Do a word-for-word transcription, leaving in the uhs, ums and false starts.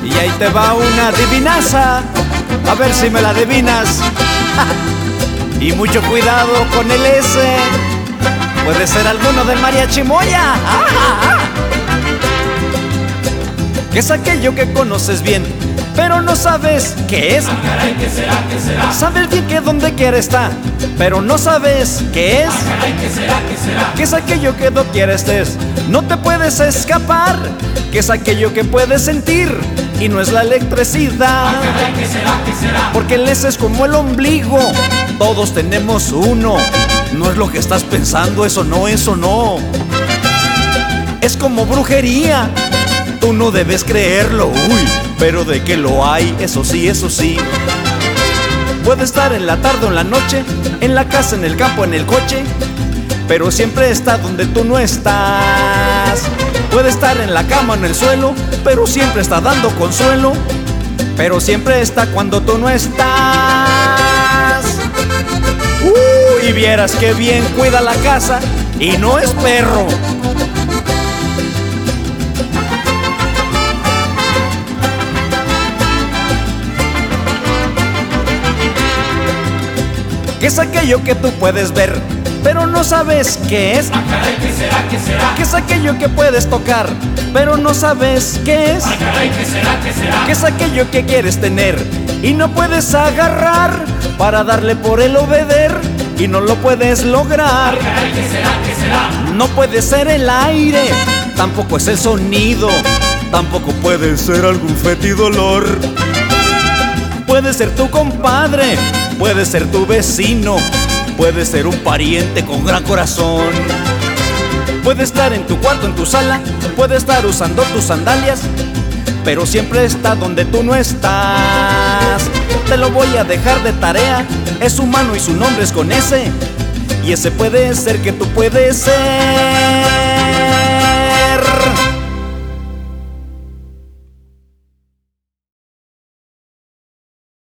Y ahí te va una adivinaza, a ver si me la adivinas. Y mucho cuidado con el S, puede ser alguno del mariachi Moya. ¿Qué es aquello que conoces bien, pero no sabes qué es? Ah, caray, ¿qué será? ¿Qué será? Sabes bien que donde quiera está, pero no sabes qué es. Ah, caray, ¿qué será? ¿Qué será? ¿Qué es aquello que doquiera estés? No te puedes escapar. ¿Qué es aquello que puedes sentir? Y no es la electricidad. Ah, caray, ¿qué será? ¿Qué será? Porque el S es como el ombligo, todos tenemos uno. No es lo que estás pensando, eso no, eso no. Es como brujería, tú no debes creerlo, uy, pero de que lo hay, eso sí, eso sí. Puede estar en la tarde o en la noche, en la casa, en el campo, en el coche, pero siempre está donde tú no estás. Puede estar en la cama o en el suelo, pero siempre está dando consuelo, pero siempre está cuando tú no estás. Uh, y vieras que bien cuida la casa y no es perro. ¿Qué es aquello que tú puedes ver, pero no sabes qué es? Ah, caray, ¿qué será? ¿Qué será? ¿Qué es aquello que puedes tocar, pero no sabes qué es? Ah, caray, ¿qué será? ¿Qué será? ¿Qué es aquello que quieres tener y no puedes agarrar para darle por el obeder y no lo puedes lograr? Ah, caray, ¿qué será? ¿Qué será? No puede ser el aire, tampoco es el sonido, tampoco puede ser algún fétido olor. Puede ser tu compadre, puede ser tu vecino, puede ser un pariente con gran corazón. Puede estar en tu cuarto, en tu sala, puede estar usando tus sandalias, pero siempre está donde tú no estás. Te lo voy a dejar de tarea, es humano y su nombre es con S, y ese puede ser que tú puedes ser.